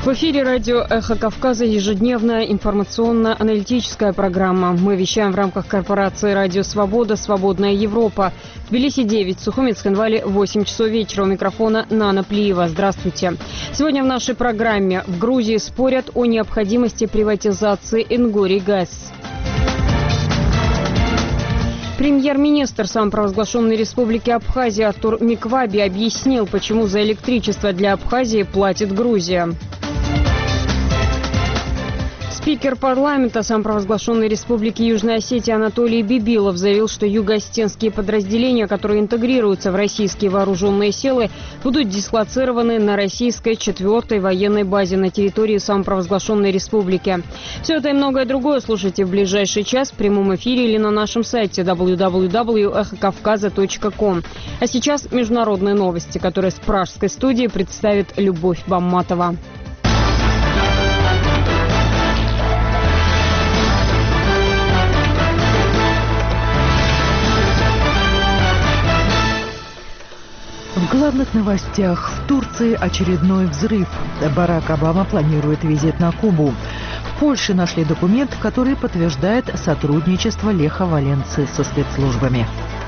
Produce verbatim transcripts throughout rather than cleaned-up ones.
В эфире радио «Эхо Кавказа» ежедневная информационно-аналитическая программа. Мы вещаем в рамках корпорации «Радио Свобода. Свободная Европа». В Тбилиси девять, Сухуми, Цхинвале восемь часов вечера. У микрофона Нана Плиева. Здравствуйте. Сегодня в нашей программе: в Грузии спорят о необходимости приватизации «Ингоригаз». Премьер-министр самопровозглашенной республики Абхазия Артур Микваби объяснил, почему за электричество для Абхазии платит Грузия. Спикер парламента самопровозглашенной республики Южная Осетия Анатолий Бибилов заявил, что юго-осетинские подразделения, которые интегрируются в российские вооруженные силы, будут дислоцированы на российской четвертой военной базе на территории самопровозглашенной республики. Все это и многое другое слушайте в ближайший час в прямом эфире или на нашем сайте дабл ю дабл ю дабл ю точка эхо кавказа точка ком. А сейчас международные новости, которые с пражской студии представит Любовь Бамматова. В главных новостях: в Турции очередной взрыв. Барак Обама планирует визит на Кубу. В Польше нашли документ, который подтверждает сотрудничество Леха Валенсы со спецслужбами.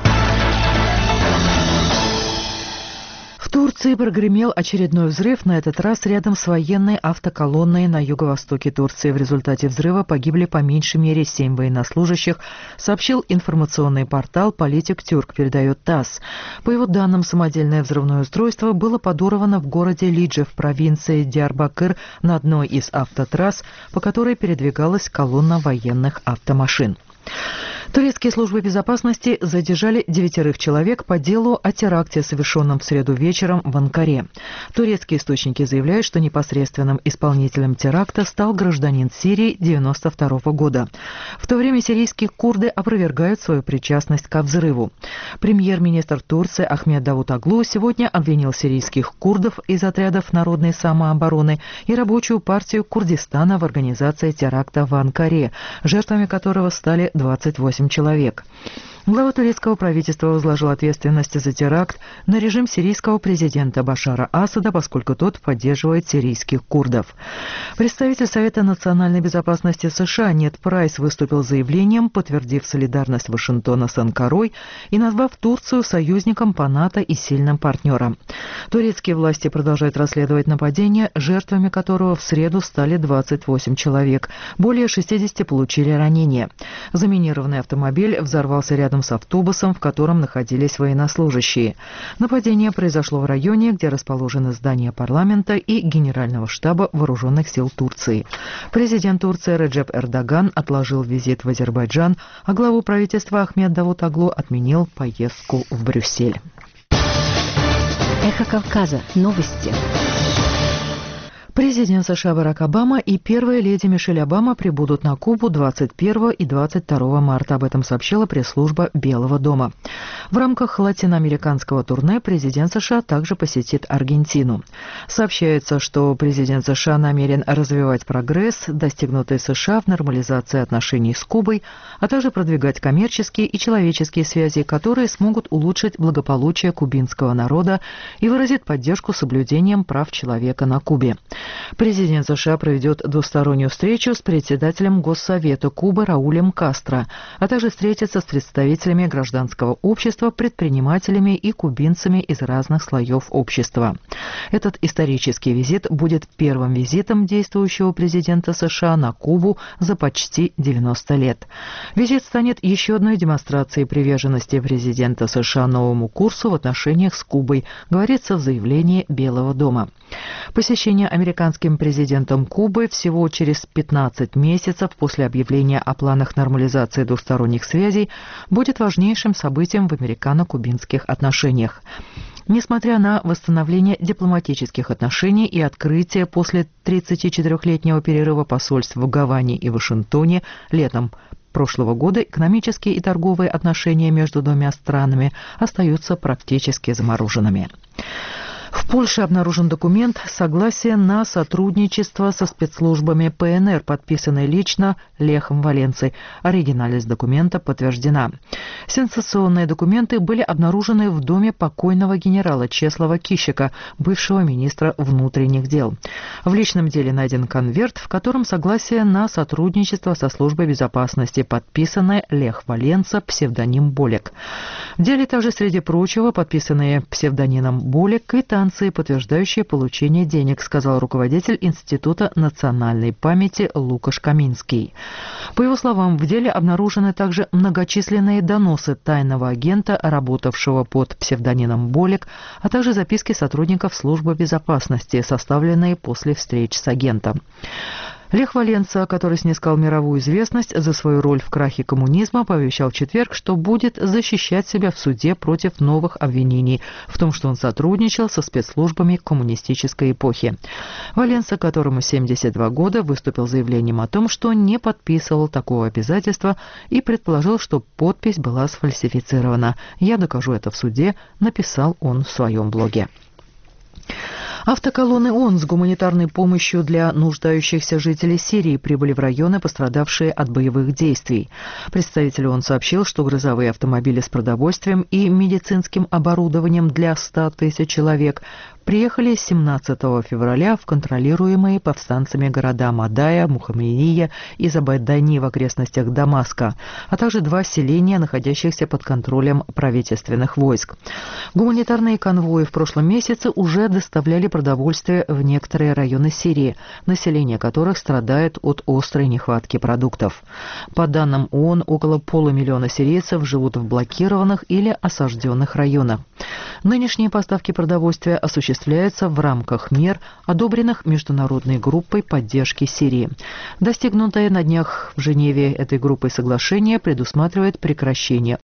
В Турции прогремел очередной взрыв, на этот раз рядом с военной автоколонной на юго-востоке Турции. В результате взрыва погибли по меньшей мере семь военнослужащих, сообщил информационный портал «Политик Тюрк», передает ТАСС. По его данным, самодельное взрывное устройство было подорвано в городе Лидже в провинции Диарбакыр на одной из автотрасс, по которой передвигалась колонна военных автомашин. Турецкие службы безопасности задержали девятерых человек по делу о теракте, совершенном в среду вечером в Анкаре. Турецкие источники заявляют, что непосредственным исполнителем теракта стал гражданин Сирии девяносто второго года. В то время сирийские курды опровергают свою причастность ко взрыву. Премьер-министр Турции Ахмед Давутоглу сегодня обвинил сирийских курдов из отрядов народной самообороны и рабочую партию Курдистана в организации теракта в Анкаре, жертвами которого стали двадцать восемь человек. Глава турецкого правительства возложил ответственность за теракт на режим сирийского президента Башара Асада, поскольку тот поддерживает сирийских курдов. Представитель Совета национальной безопасности США Нед Прайс выступил с заявлением, подтвердив солидарность Вашингтона с Анкарой и назвав Турцию союзником по НАТО и сильным партнером. Турецкие власти продолжают расследовать нападение, жертвами которого в среду стали двадцать восемь человек. Более шестидесяти получили ранения. Заминированный автомобиль взорвался рядом с автобусом, в котором находились военнослужащие. Нападение произошло в районе, где расположены здания парламента и Генерального штаба вооруженных сил Турции. Президент Турции Реджеп Эрдоган отложил визит в Азербайджан, а главу правительства Ахмед Давутоглу отменил поездку в Брюссель. Эхо Кавказа. Новости. Президент США Барак Обама и первая леди Мишель Обама прибудут на Кубу двадцать первого и двадцать второго марта. Об этом сообщила пресс-служба Белого дома. В рамках латиноамериканского турне президент США также посетит Аргентину. Сообщается, что президент США намерен развивать прогресс, достигнутый США в нормализации отношений с Кубой, а также продвигать коммерческие и человеческие связи, которые смогут улучшить благополучие кубинского народа и выразить поддержку соблюдением прав человека на Кубе. Президент США проведет двустороннюю встречу с председателем Госсовета Кубы Раулем Кастро, а также встретится с представителями гражданского общества, предпринимателями и кубинцами из разных слоев общества. Этот исторический визит будет первым визитом действующего президента США на Кубу за почти девяносто лет. Визит станет еще одной демонстрацией приверженности президента США новому курсу в отношениях с Кубой, говорится в заявлении Белого дома. Посещение американским президентом Кубы всего через пятнадцать месяцев после объявления о планах нормализации двусторонних связей будет важнейшим событием в американо-кубинских отношениях. Несмотря на восстановление дипломатических отношений и открытие после тридцатичетырёхлетнего перерыва посольств в Гаване и Вашингтоне летом прошлого года, экономические и торговые отношения между двумя странами остаются практически замороженными. В Польше обнаружен документ согласия на сотрудничество со спецслужбами ПНР, подписанный лично Лехом Валенсой. Оригинальность документа подтверждена. Сенсационные документы были обнаружены в доме покойного генерала Чеслава Кищика, бывшего министра внутренних дел. В личном деле найден конверт, в котором согласие на сотрудничество со службой безопасности, подписанное Лех Валенса, псевдоним Болек. В деле также, среди прочего, подписанные псевдонимом Болек квитанции, подтверждающие получение денег, сказал руководитель Института национальной памяти Лукаш Каминский. По его словам, в деле обнаружены также многочисленные доносы тайного агента, работавшего под псевдонимом Болек, а также записки сотрудников службы безопасности, составленные после встреч с агентом. Лех Валенса, который снискал мировую известность за свою роль в крахе коммунизма, пообещал в четверг, что будет защищать себя в суде против новых обвинений в том, что он сотрудничал со спецслужбами коммунистической эпохи. Валенса, которому семьдесят два года, выступил с заявлением о том, что не подписывал такого обязательства и предположил, что подпись была сфальсифицирована. «Я докажу это в суде», написал он в своем блоге. Автоколонны ООН с гуманитарной помощью для нуждающихся жителей Сирии прибыли в районы, пострадавшие от боевых действий. Представитель ООН сообщил, что грузовые автомобили с продовольствием и медицинским оборудованием для ста тысяч человек приехали семнадцатого февраля в контролируемые повстанцами города Мадая, Мухаммедия и Забайдани в окрестностях Дамаска, а также два селения, находящихся под контролем правительственных войск. Гуманитарные конвои в прошлом месяце уже доставляли продовольствие в некоторые районы Сирии, население которых страдает от острой нехватки продуктов. По данным ООН, около полумиллиона сирийцев живут в блокированных или осажденных районах. Нынешние поставки продовольствия осуществляются в рамках мер, одобренных международной группой поддержки Сирии. Достигнутое на днях в Женеве этой группой соглашение предусматривает прекращение